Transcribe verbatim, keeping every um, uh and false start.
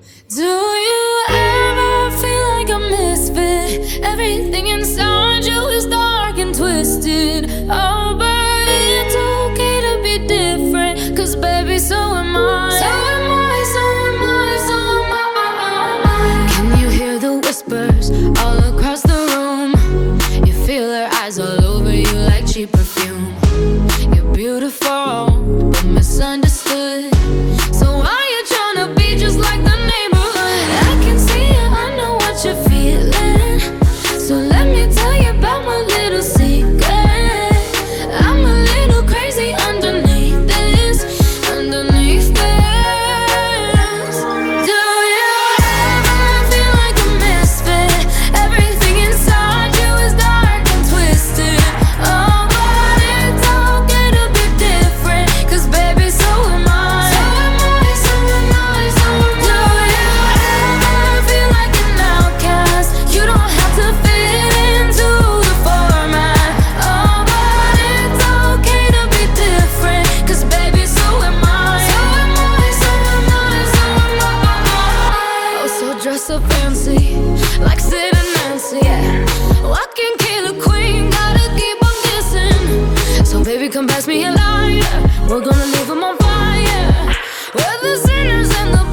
Do you ever feel like a misfit? Everything inside you is dark and twisted. Oh, but it's okay to be different, 'cause baby, so am I. So am I, so am I, so am I. Can you hear the whispers all across the room? You feel her eyes all over you like cheap perfume. You're beautiful, but misunderstood. So why you tryna be just like the neighborhood? I can see it, I know what you're feeling. So let me tell you about my little secret. I'm a little crazy underneath this, underneath this. Do you ever feel like a misfit? Everything inside you is dark and twisted. Oh, but it's okay to be different, 'cause baby, so am I. So am I, so am I, so am I. Do you ever feel like an outcast? You don't have to fit into the format. Oh, but it's okay to be different, 'cause baby, so am I. So am I, so am I, so am I. Oh, so dress up fancy, like Sid and Nancy, yeah. Walking killer queen, gotta keep on kissing. So baby, come pass me a lighter, we're gonna leave 'em on fire. We're the sinners and the